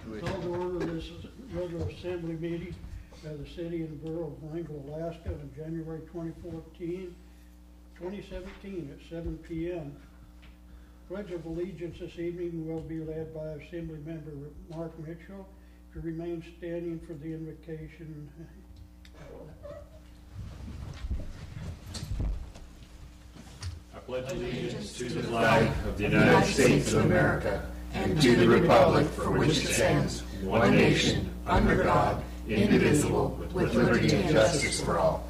it. Call to order this regular assembly meeting of the city and borough of Wrangell, Alaska on January 2017 at 7 p.m. Pledge of allegiance this evening will be led by Assembly Member Mark Mitchell to remain standing for the invocation. I pledge allegiance to the flag of the United States of America and to the republic for which it stands, one nation, under God, indivisible, with liberty and justice for all.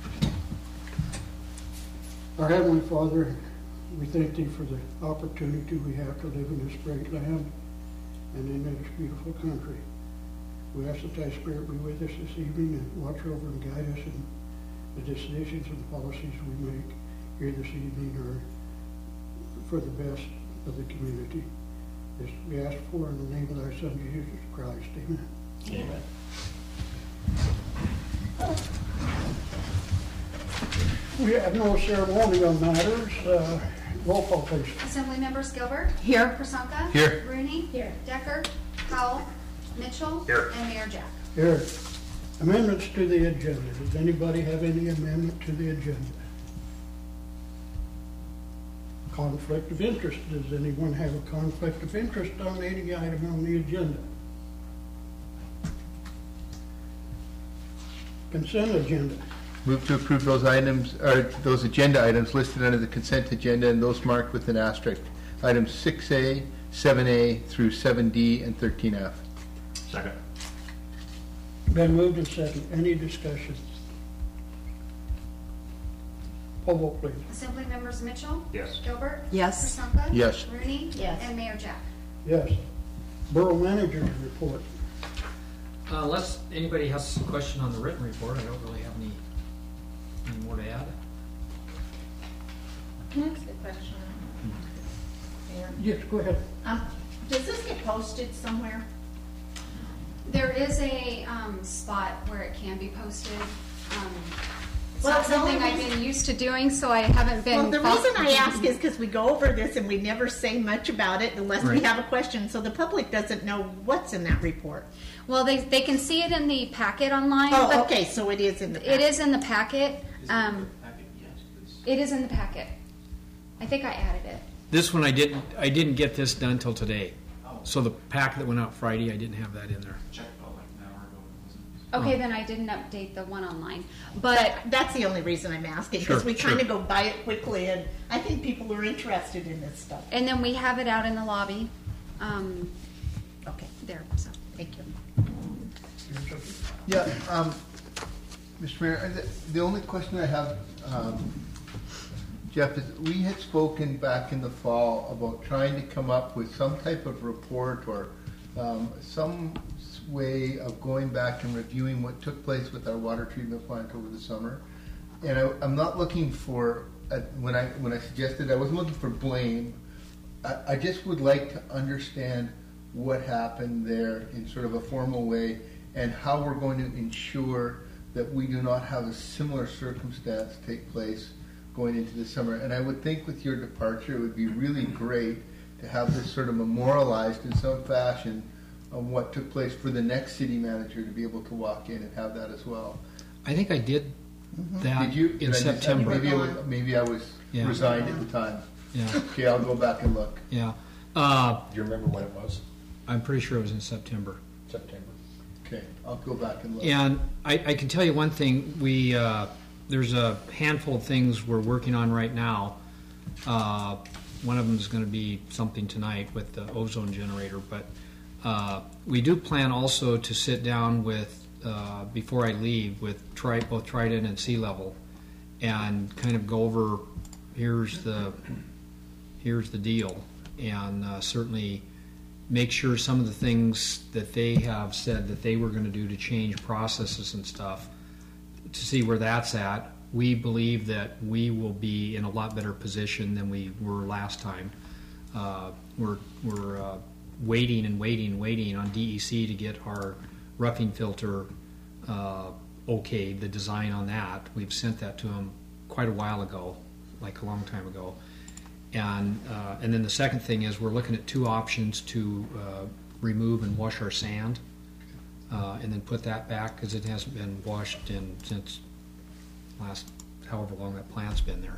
Our Heavenly Father, we thank Thee for the opportunity we have to live in this great land and in this beautiful country. We ask that Thy Spirit be with us this evening and watch over and guide us in the decisions and policies we make here this evening are for the best of the community. This we ask for in the name of Thy Son, Jesus Christ. Amen. Amen. We have no ceremonial matters. Roll call, please. Assembly members Gilbert. Here. Prasanka. Here. Rooney. Here. Decker. Howell. Mitchell. Here. And Mayor Jack. Here. Amendments to the agenda. Does anybody have any amendment to the agenda? Conflict of interest. Does anyone have a conflict of interest on any item on the agenda? Consent agenda. Move to approve those items, or those agenda items listed under the consent agenda and those marked with an asterisk. Items 6A, 7A through 7D and 13F. Second. Been moved and second. Any discussion? Poll vote, please. Assembly members Mitchell. Yes. Gilbert. Yes. Prasanka. Yes. Rooney. Yes. And Mayor Jack. Yes. Borough manager's report. Unless anybody has a question on the written report, I don't really have any more to add. Can I ask a question? Mayor? Yes, go ahead. Does this get posted somewhere? There is a spot where it can be posted. It's Well, not the only something I've reason- been used to doing, so I haven't been. Well, the reason I ask is because we go over this and we never say much about it unless we Right. have a question, so the public doesn't know what's in that report. Well, they can see it in the packet online. Oh, but okay, so it is in the It packet. is in the packet. It is in the packet. I think I added it. This one I didn't get this done till today. So the pack that went out Friday, I didn't have that in there. Okay, then I didn't update the one online. But That's the only reason I'm asking, Sure, because we kind of sure. go by it quickly, and I think people are interested in this stuff. and then we have it out in the lobby. Okay, There. So thank you. Yeah, Mr. Mayor, the only question I have, Jeff, is we had spoken back in the fall about trying to come up with some type of report or some way of going back and reviewing what took place with our water treatment plant over the summer. And I'm not looking for, when I suggested, I wasn't looking for blame. I just would like to understand what happened there in sort of a formal way and how we're going to ensure that we do not have a similar circumstance take place going into the summer. And I would think with your departure, it would be really great to have this sort of memorialized in some fashion on what took place for the next city manager to be able to walk in and have that as well. I think I did that Did you? in Did I just- September. Maybe I was Yeah. resigned at the time. Yeah, Okay, I'll go back and look. yeah. Do you remember when it was? I'm pretty sure it was in September. September. Okay, I'll go back and look. And I can tell you one thing, there's a handful of things we're working on right now. One of them is going to be something tonight with the ozone generator, but we do plan also to sit down with, before I leave, with both Trident and Sea Level and kind of go over, here's the deal, and certainly make sure some of the things that they have said that they were going to do to change processes and stuff, to see where that's at. We believe that we will be in a lot better position than we were last time. We're waiting on DEC to get our roughing filter okay, the design on that. We've sent that to them quite a while ago, like a long time ago. And then the second thing is we're looking at two options to remove and wash our sand, and then put that back, because it hasn't been washed in since last however long that plant's been there.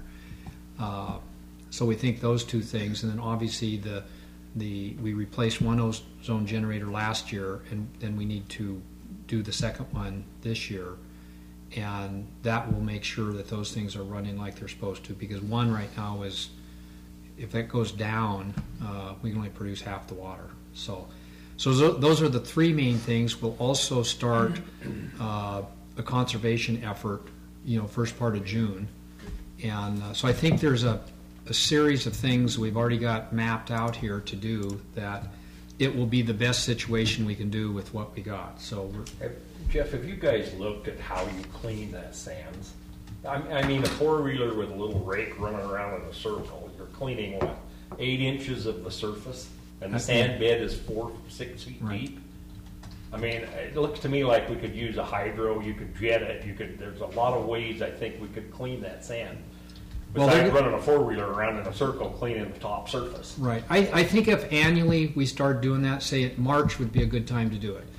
So we think those two things, and then obviously we replaced one ozone generator last year, and then we need to do the second one this year, and that will make sure that those things are running like they're supposed to, because one right now is, if that goes down, we can only produce half the water. So those are the three main things. We'll also start a conservation effort, first part of June, and so I think there's a series of things we've already got mapped out here to do that it will be the best situation we can do with what we got. So Jeff, have you guys looked at how you clean that sands? I mean, a four-wheeler with a little rake running around in a circle, you're cleaning, 8 inches of the surface? And the sand bed is 4-6 feet Right. deep? I mean, it looks to me like we could use a hydro, you could jet it, there's a lot of ways I think we could clean that sand. Well, Besides running a four-wheeler around in a circle, cleaning the top surface. Right. I think if annually we start doing that, say March would be a good time to do it.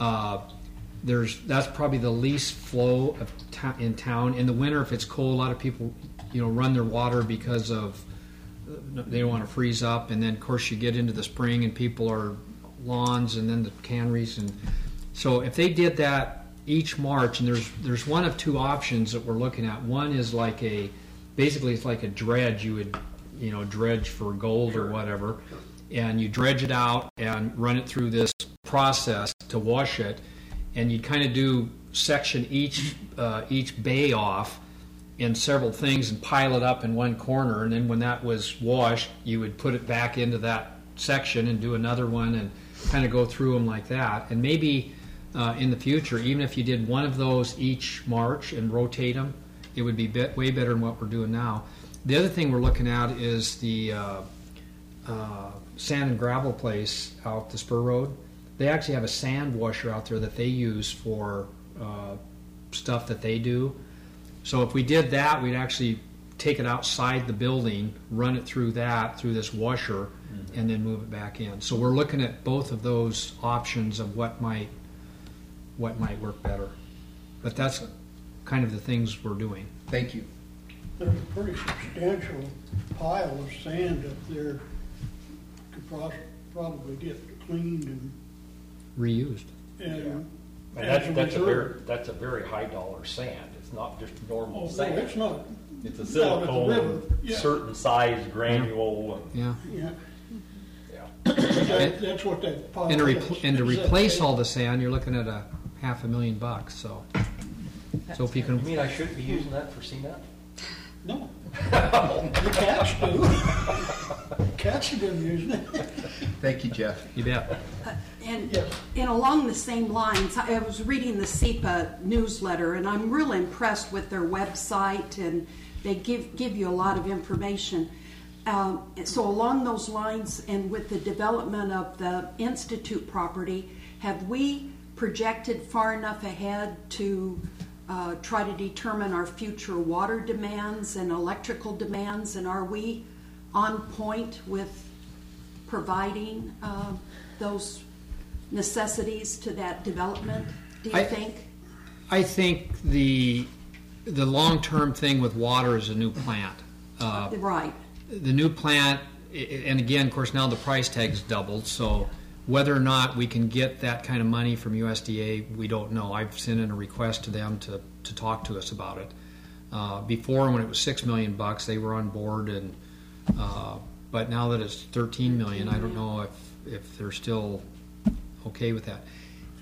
That's probably the least flow of in town. In the winter, if it's cold, a lot of people, run their water because of they don't want to freeze up. And then, of course, you get into the spring and people are lawns and then the canneries. And so if they did that each March, and there's one of two options that we're looking at. One is basically it's like a dredge. You would, dredge for gold or whatever, and you dredge it out and run it through this process to wash it, and you'd kind of do section each bay off in several things and pile it up in one corner, and then when that was washed, you would put it back into that section and do another one and kind of go through them like that. And maybe in the future, even if you did one of those each March and rotate them, it would be way better than what we're doing now. The other thing we're looking at is the sand and gravel place out the Spur Road. They actually have a sand washer out there that they use for stuff that they do. So if we did that, we'd actually take it outside the building, run it through this washer, and then move it back in. So we're looking at both of those options of what might work better. But that's kind of the things we're doing. Thank you. There's a pretty substantial pile of sand up there. Could probably get cleaned and Reused. And as a reserve. that's a very high dollar sand. It's not just normal Oh, no, sand. it's not. It's a Not at the silicone, river. Yeah. certain size granule, Yeah. Yeah, yeah. that's what that pile And to, is. and to Is that replace sand? all the sand, you're looking at $500,000. So if you You can, mean I shouldn't be using that for cement? No. The cats do. Cats have been using it. Thank you, Jeff. you bet. And, Yes. and along the same lines, I was reading the SEPA newsletter, and I'm really impressed with their website, and they give you a lot of information. So along those lines, and with the development of the Institute property, have we projected far enough ahead to try to determine our future water demands and electrical demands, and are we on point with providing those necessities to that development, do you think? I think the long-term thing with water is a new plant. Right. The new plant, and again, of course, now the price tag's doubled, so whether or not we can get that kind of money from USDA, we don't know. I've sent in a request to them to talk to us about it. Before, when it was $6 million, they were on board, and but now that it's $13 million, I don't know if they're still okay with that.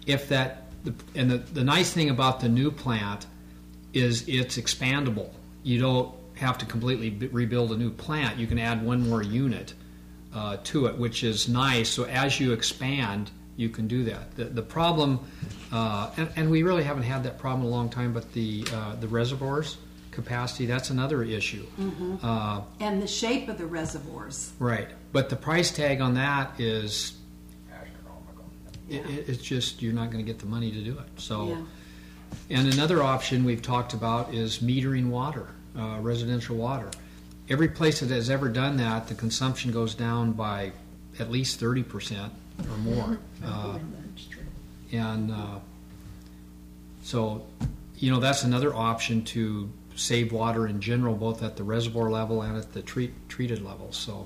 The nice thing about the new plant is it's expandable. You don't have to completely rebuild a new plant. You can add one more unit to it, which is nice. So as you expand, you can do that. The problem, and we really haven't had that problem in a long time, but the reservoirs capacity, that's another issue. And the shape of the reservoirs. Right. But the price tag on that is, Astronomical. it's just, you're not going to get the money to do it. So, Yeah. and another option we've talked about is metering water, residential water. Every place that has ever done that, the consumption goes down by at least 30%. or more. That's true. And so, that's another option to save water in general, both at the reservoir level and at the treated level. So,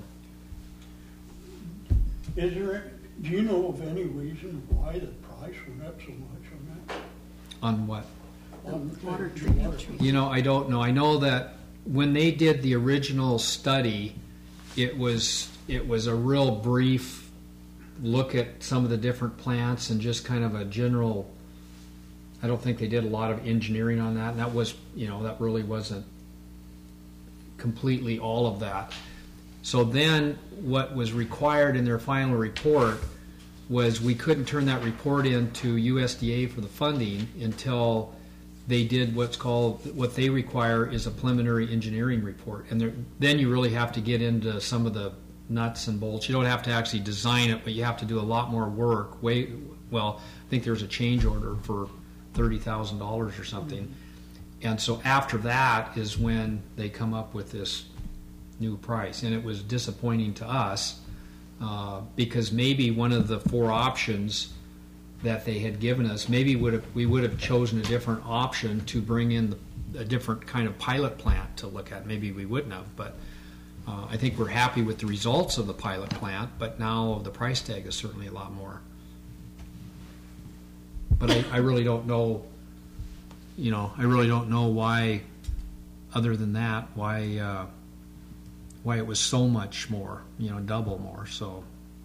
Do you know of any reason why the price went up so much on that? on what? On water the treatment. I don't know. I know that when they did the original study, it was a real brief look at some of the different plants and just kind of a general. I don't think they did a lot of engineering on that, and that was, that really wasn't completely all of that. So then what was required in their final report was we couldn't turn that report into USDA for the funding until they did what they require is a preliminary engineering report. And then you really have to get into some of the nuts and bolts. You don't have to actually design it, but you have to do a lot more work. I think there's a change order for $30,000 or something. And so after that is when they come up with this new price. And it was disappointing to us because maybe one of the 4 options that they had given us, maybe we would have chosen a different option to bring in a different kind of pilot plant to look at. Maybe we wouldn't have, but I think we're happy with the results of the pilot plant, but now the price tag is certainly a lot more. But I really don't know, why, other than that, why it was so much more, double more, so.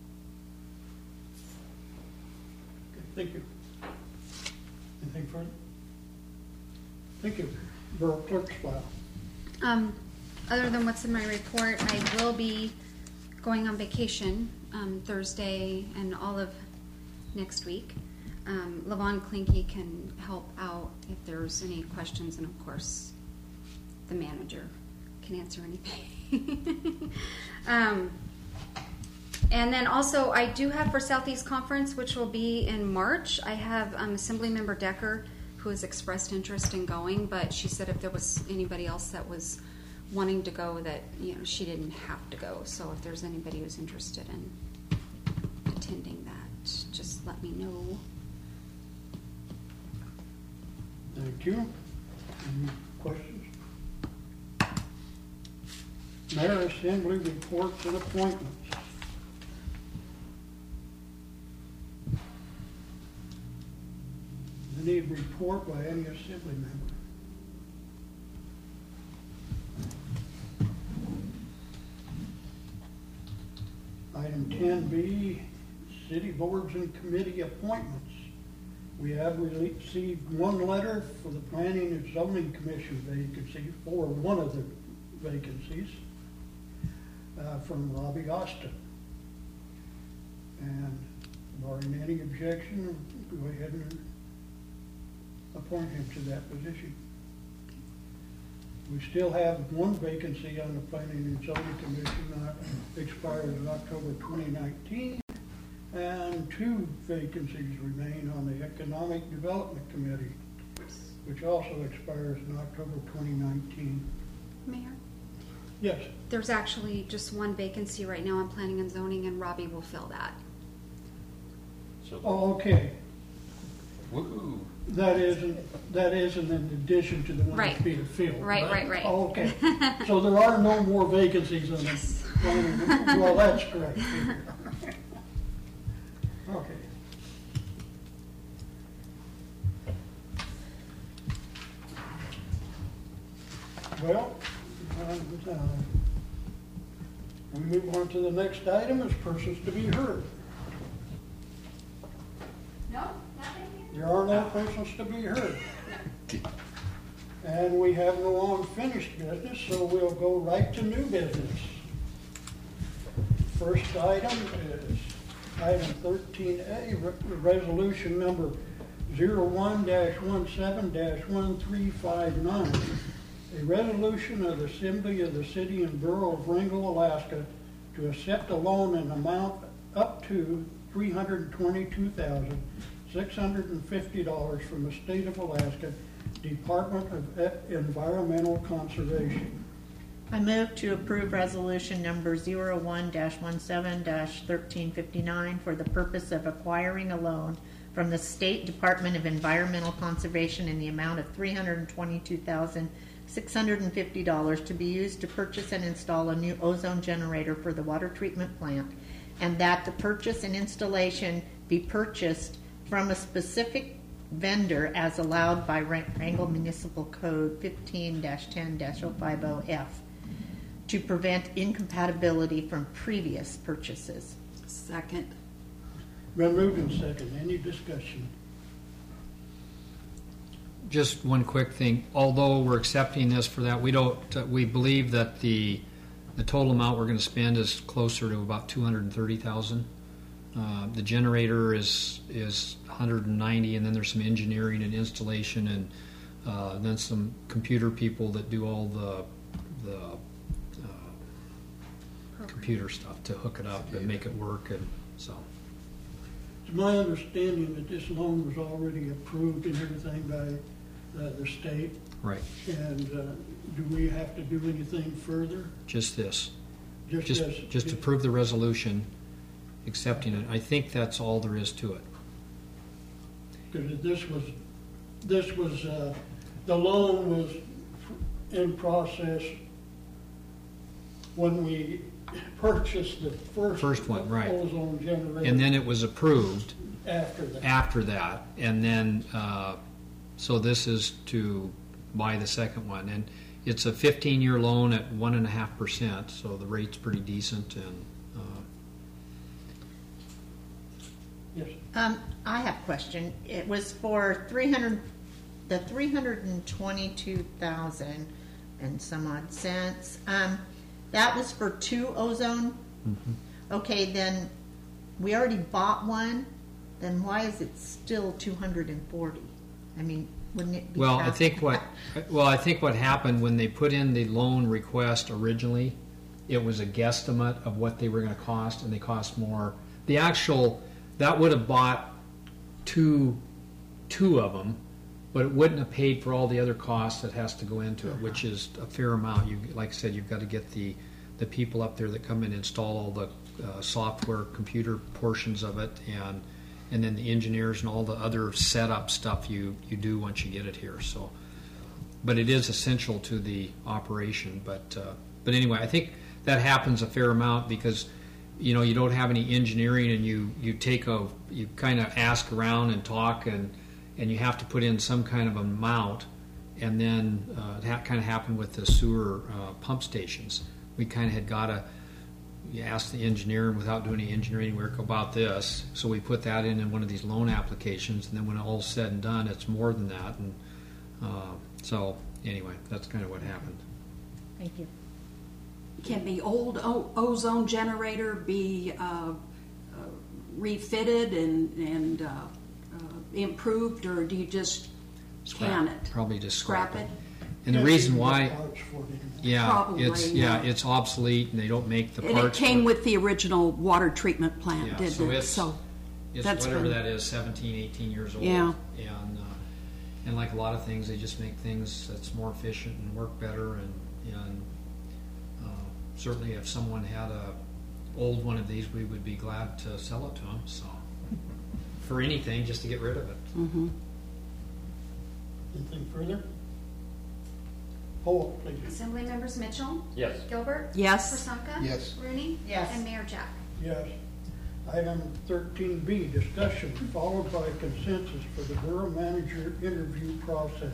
Thank you. Anything further? Thank you. Borough Clerk's file. Other than what's in my report, I will be going on vacation Thursday and all of next week. Levon Klinke can help out if there's any questions, and of course, the manager can answer anything. And then also, I do have for Southeast Conference, which will be in March, I have Assemblymember Decker, who has expressed interest in going, but she said if there was anybody else that was wanting to go, that she didn't have to go. So if there's anybody who's interested in attending that, just let me know. Thank you. Any questions? Mayor Assembly reports and appointments. Any report by any Assembly member? Item 10B, City Boards and Committee appointments. We have received one letter for the Planning and Zoning Commission vacancy for one of the vacancies from Robbie Austin. And barring any objection, go ahead and appoint him to that position. We still have one vacancy on the Planning and Zoning Commission, expires in October 2019, and 2 vacancies remain on the Economic Development Committee, which also expires in October 2019. Mayor? Yes. There's actually just one vacancy right now on Planning and Zoning, and Robbie will fill that. Oh, okay. Woohoo! That isn't in addition to the one that's Right. being filled. Right. Oh, okay. So there are no more vacancies on the planning. Well, that's correct. Okay. Well, we move on to the next item as persons to be heard. No, nothing. There are no persons to be heard. And we have no unfinished business, so we'll go right to new business. First item is item 13A, resolution number 01-17-1359. A resolution of the Assembly of the City and Borough of Ringgold, Alaska, to accept a loan in amount up to $322,650 from the State of Alaska Department of Environmental Conservation. I move to approve resolution number 01-17-1359 for the purpose of acquiring a loan from the State Department of Environmental Conservation in the amount of $322,650 to be used to purchase and install a new ozone generator for the water treatment plant, and that the purchase and installation be purchased from a specific vendor as allowed by Wrangell Municipal Code 15-10-050F to prevent incompatibility from previous purchases. Second. Been moved and second. Any discussion? Just one quick thing. Although we're accepting this for that, we believe that the total amount we're going to spend is closer to about $230,000. The generator is $190,000, and then there's some engineering and installation, and then some computer people that do all the computer stuff to hook it up and make it work, and so. It's my understanding that this loan was already approved and everything by the state. Right. And do we have to do anything further? Just this. Just Just approve the resolution accepting it. I think that's all there is to it. Because this was the loan was in process when we purchased the first one, right. ozone generator. And then it was approved after that. and then so this is to buy the second one, and it's a 15-year loan at 1.5%, so the rate's pretty decent. And Yes. I have a question. It was for the 322,000 and some odd cents. That was for 2 ozone. Mm-hmm. Okay, then we already bought one. Then why is it still 240? I mean, wouldn't it be? Well, I faster? think what happened when they put in the loan request originally, it was a guesstimate of what they were going to cost, and they cost more. The actual that would have bought two of them, but it wouldn't have paid for all the other costs that has to go into it, which is a fair amount. Like I said, you've got to get the people up there that come and install all the software, computer portions of it, and then the engineers and all the other setup stuff you do once you get it here. So, but it is essential to the operation. But anyway, I think that happens a fair amount because you don't have any engineering, and you kind of ask around and talk, and you have to put in some kind of amount, and then it kind of happened with the sewer pump stations. We kind of had got to ask the engineer, and without doing any engineering work about this, so we put that in one of these loan applications, and then when all's said and done, it's more than that, and so anyway, that's kind of what happened. Thank you. Can the old ozone generator be refitted and improved, or do you just can it? Probably just scrap it. And the reason why, Parts for it. Probably, it's obsolete, and they don't make the And parts. it came for with the original water treatment plant, Yeah, didn't so it? it's that's whatever been- that is, 17, 18 years old. Yeah. And like a lot of things, they just make things that's more efficient and work better. And certainly, if someone had a old one of these, we would be glad to sell it to them. So, for anything, just to get rid of it. Mm-hmm. Anything further? Poll, please. Assembly members Mitchell, Yes. Gilbert, Yes. Prasanta, Yes. Rooney, Yes. and Mayor Jack. Yes. Item 13B, discussion followed by consensus for the borough manager interview process.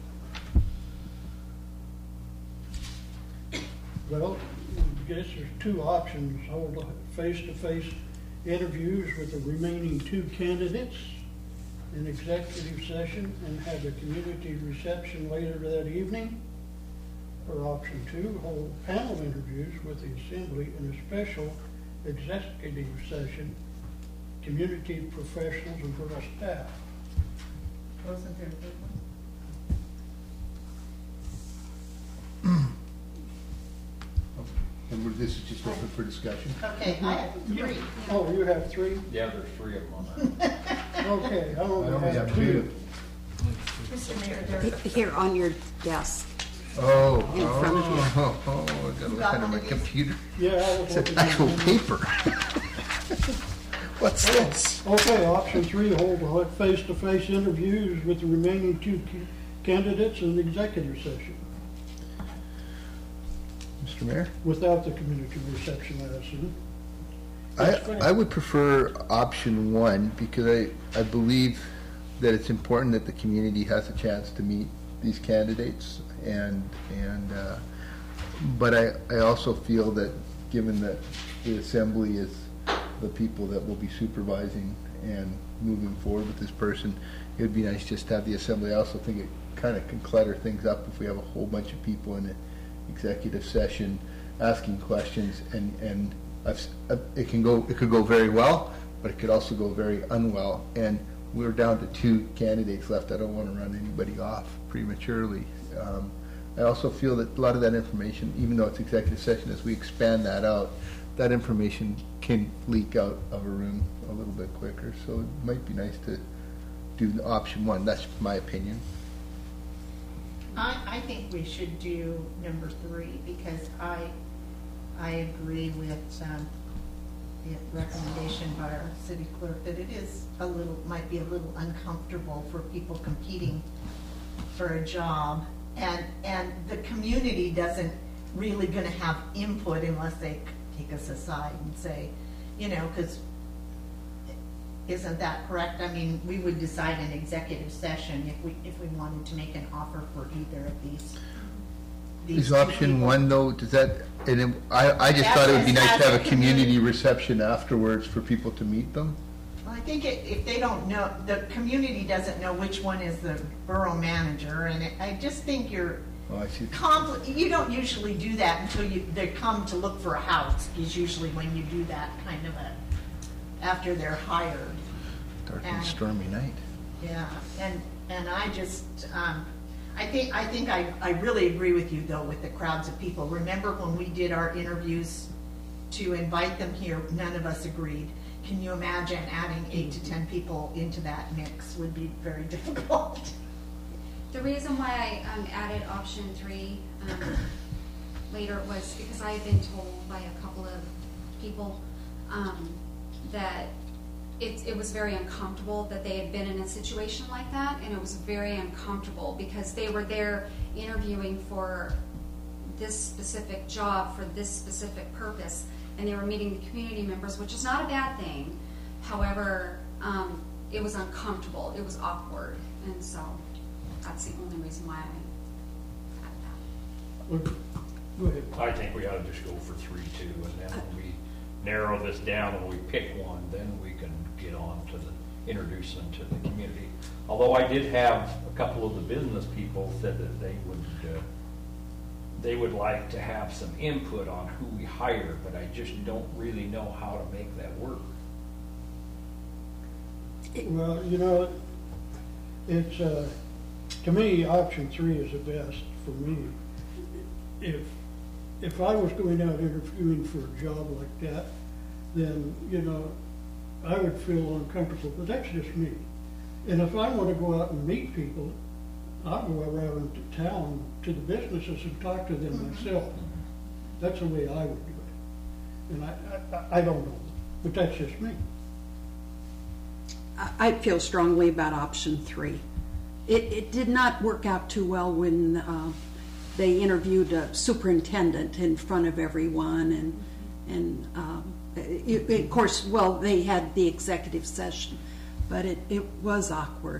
Well, I guess there's 2 options. Hold face-to-face interviews with the remaining 2 candidates in executive session and have a community reception later that evening. Or option 2, hold panel interviews with the assembly in a special executive session, community professionals and borough staff. Wasn't there a big one? And this is just open for discussion. Okay, I have 3. Oh, you have 3? Yeah, there's 3 of them on that. Okay, I I only only have have 2. two. Mr. Mayor, there's Here on your desk. Oh, In front of you. I gotta look got under one my of these? computer. Yeah, I It's was an looking actual at it. paper. What's this? Okay, option 3, hold face-to-face interviews with the remaining 2 candidates in the executive session Mr. Mayor? without the community reception, I assume. That's fine. I would prefer option 1 because I believe that it's important that the community has a chance to meet these candidates but I also feel that given that the assembly is the people that will be supervising and moving forward with this person, it would be nice just to have the assembly. I also think it kind of can clutter things up if we have a whole bunch of people in an executive session asking questions and it could go very well, but it could also go very unwell. And we're down to 2 candidates left. I don't want to run anybody off prematurely. I also feel that a lot of that information, even though it's executive session, as we expand that out, that information can leak out of a room a little bit quicker. So it might be nice to do the option 1. That's my opinion. I think we should do number 3 because I agree with the recommendation by our city clerk that it is might be a little uncomfortable for people competing for a job, and the community doesn't really going to have input unless they take us aside and say, because isn't that correct? I mean, we would decide in executive session if we wanted to make an offer for either of these. Is 2 option people. 1 though, does that, I just thought it would be nice to have a community reception afterwards for people to meet them. Well, I think if they don't know, the community doesn't know which one is the borough manager, and I just think you're Oh, I see. you don't usually do that until they come to look for a house, is usually when you do that kind of after they're hired. Dark and stormy night. Yeah, and I just, I think I really agree with you though with the crowds of people. Remember when we did our interviews to invite them here, none of us agreed. Can you imagine adding 8 to 10 people into that mix would be very difficult. The reason why I added option 3 later was because I had been told by a couple of people that it was very uncomfortable that they had been in a situation like that, and it was very uncomfortable because they were there interviewing for this specific job for this specific purpose, and they were meeting the community members, which is not a bad thing. However, it was uncomfortable, it was awkward, and so that's the only reason why I added that. Go ahead. I think we ought to just go for 3, 2, and then when we narrow this down and we pick one, then we can get on to introduce them to the community. Although I did have a couple of the business people said that they would like to have some input on who we hire, but I just don't really know how to make that work. Well, it's, to me, option 3 is the best for me. If I was going out interviewing for a job like that, then, I would feel uncomfortable, but that's just me. And if I want to go out and meet people, I'll go around to town to the businesses and talk to them myself. That's the way I would do it. And I don't know, but that's just me. I feel strongly about option 3. It did not work out too well when they interviewed a superintendent in front of everyone, and of course, well, they had the executive session, but it was awkward.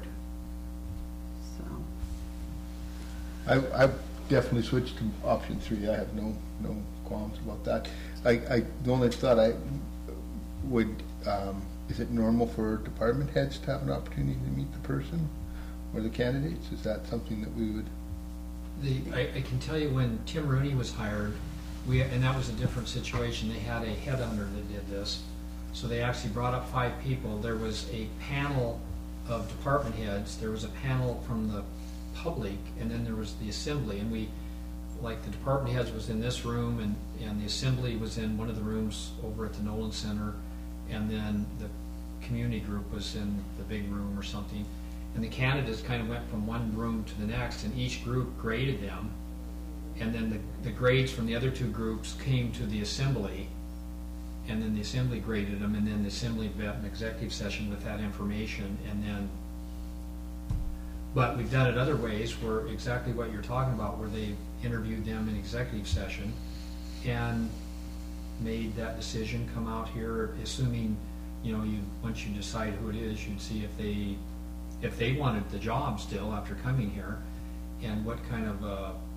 So I definitely switched to option 3. I have no qualms about that. The only thought I would, is it normal for department heads to have an opportunity to meet the person or the candidates? Is that something that we would? I can tell you when Tim Rooney was hired, and that was a different situation. They had a headhunter that did this. So they actually brought up 5 people. There was a panel of department heads. There was a panel from the public, and then there was the assembly. And the department heads was in this room, and the assembly was in one of the rooms over at the Nolan Center, and then the community group was in the big room or something. And the candidates kind of went from one room to the next, and each group graded them, and then the grades from the other two groups came to the assembly, and then the assembly graded them, and then the assembly met an executive session with that information, and then, but we've done it other ways where exactly what you're talking about, where they interviewed them in executive session and made that decision come out here, assuming, once you decide who it is, you'd see if they wanted the job still after coming here, and what kind of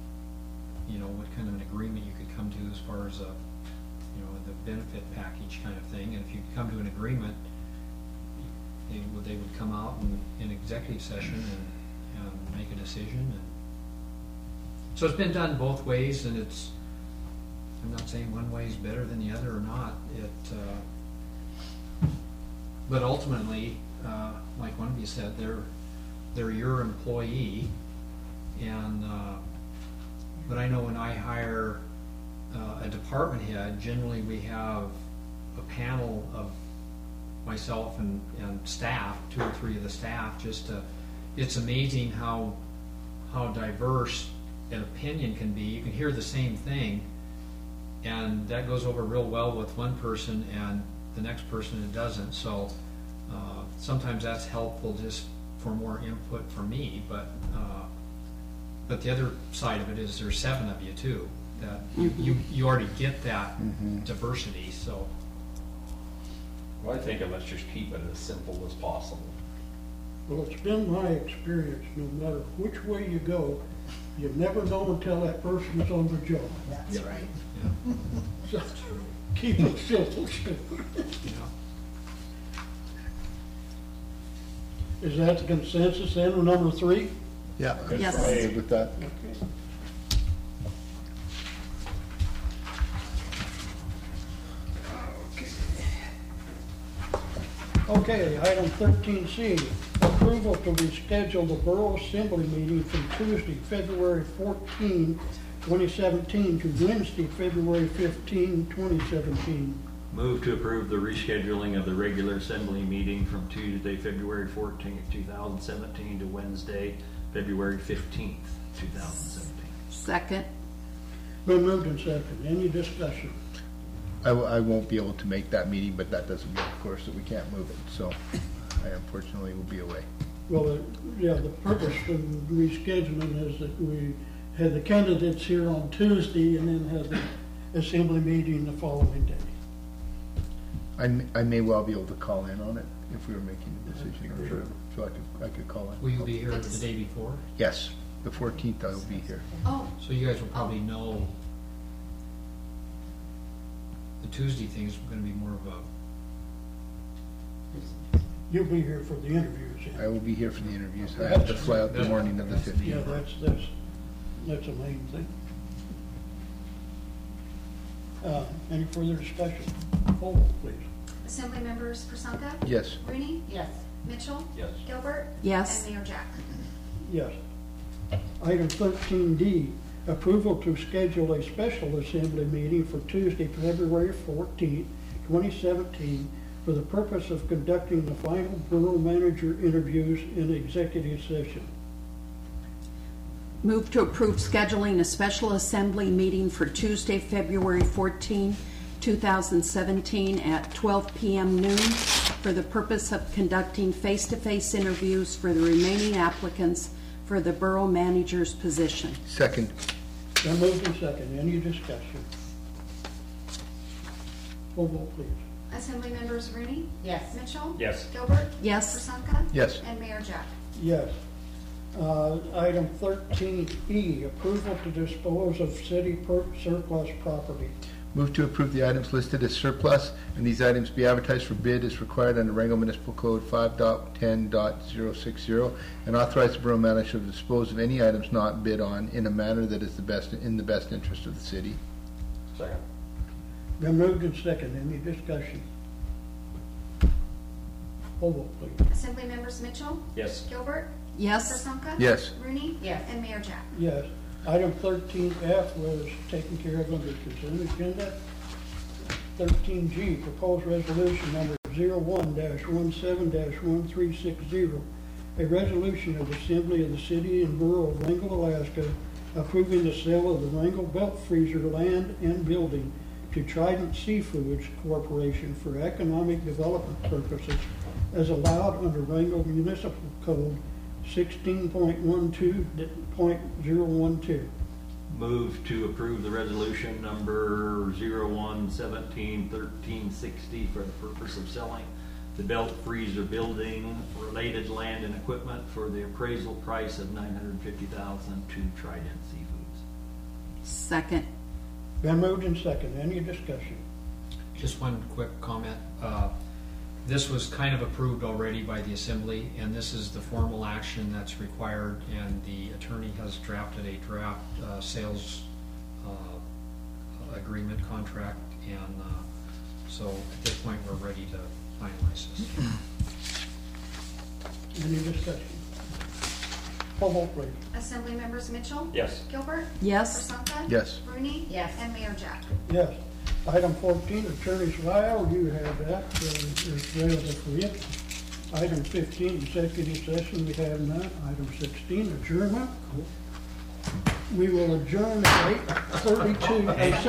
an agreement you could come to as far as the benefit package kind of thing. And if you come to an agreement, they would come out in executive session and make a decision. And so it's been done both ways, and I'm not saying one way is better than the other or not. But ultimately, like one of you said, they're your employee, and but I know when I hire a department head, generally we have a panel of myself and staff, 2 or 3 of the staff. It's amazing how diverse an opinion can be. You can hear the same thing, and that goes over real well with one person, and the next person it doesn't. So sometimes that's helpful just for more input for me. But the other side of it is there's 7 of you too. That you already get that diversity. So Well, I think let's just keep it as simple as possible. Well, it's been my experience, no matter which way you go, you never know until that person's on the job. That's right. So keep it simple. Is that the consensus then on number 3? Yeah. Yes. I'm good with that. Okay, item 13C, approval to reschedule the Borough Assembly meeting from Tuesday, February 14, 2017 to Wednesday, February 15, 2017. Move to approve the rescheduling of the regular assembly meeting from Tuesday, February 14th, 2017 to Wednesday, February 15th, 2017. Second. Been moved and seconded. Any discussion? I won't be able to make that meeting, but that doesn't mean, of course, that we can't move it. So I unfortunately will be away. Well, the purpose of rescheduling is that we had the candidates here on Tuesday and then had the assembly meeting the following day. I may well be able to call in on it if we were making a decision or whatever. So I could call in. will you be here the day before? Yes, the 14th I will be here. Oh, So you guys will probably know the Tuesday thing is going to be more of a. You'll be here for the interviews. I will be here for the interviews. I have to fly out the morning of the 15th. Yeah, that's a main thing. Any further discussion? Poll, please. Assembly members Prasanka? Yes. Rooney? Yes. Mitchell? Yes. Gilbert? Yes. And Mayor Jack? Yes. Item 13D, approval to schedule a special assembly meeting for Tuesday, February 14, 2017, for the purpose of conducting the final borough manager interviews in executive session. Move to approve scheduling a special assembly meeting for Tuesday, February 14, 2017 at 12 p.m. noon for the purpose of conducting face-to-face interviews for the remaining applicants for the borough manager's position. Second. Then moved and seconded. Any discussion? Poll vote, please. Assembly members Rooney? Yes. Mitchell? Yes. Gilbert? Yes. Prasanka? Yes. And Mayor Jack? Yes. Item 13E, approval to dispose of city surplus property. Move to approve the items listed as surplus, and these items be advertised for bid as required under Wrangell Municipal Code 5.10.060, and authorize the borough manager to dispose of any items not bid on in a manner that is in the best interest of the city. Second. Been moved and seconded. Any discussion? Poll vote, please. Assembly members Mitchell? Yes. Gilbert? Yes. Prasanka? Yes. Rooney? Yes. And Mayor Jack? Yes. Item 13F was taken care of under consent agenda. 13G, proposed resolution number 01-17-1360, a resolution of the Assembly of the City and Borough of Wrangell, Alaska, approving the sale of the Wrangell Belt Freezer land and building to Trident Seafoods Corporation for economic development purposes as allowed under Wrangell Municipal Code 16.12.012. Move to approve the resolution number 01-17-1360 for the purpose of selling the Belt Freezer building, related land and equipment for the appraisal price of $950,000 to Trident Seafoods. Second. Been moved and second. Any discussion? Just one quick comment. This was kind of approved already by the Assembly, and this is the formal action that's required, and the attorney has drafted a draft sales agreement contract, and so at this point, we're ready to finalize this. Any discussion? Call vote, please. Assembly members Mitchell? Yes. Gilbert? Yes. Forsythe? Yes. Rooney? Yes. And Mayor Jack? Yes. Item 14, Attorney's file, you have that, it's available for you. Item 15, executive session, we have none. Item 16, adjournment. We will adjourn at 8:32.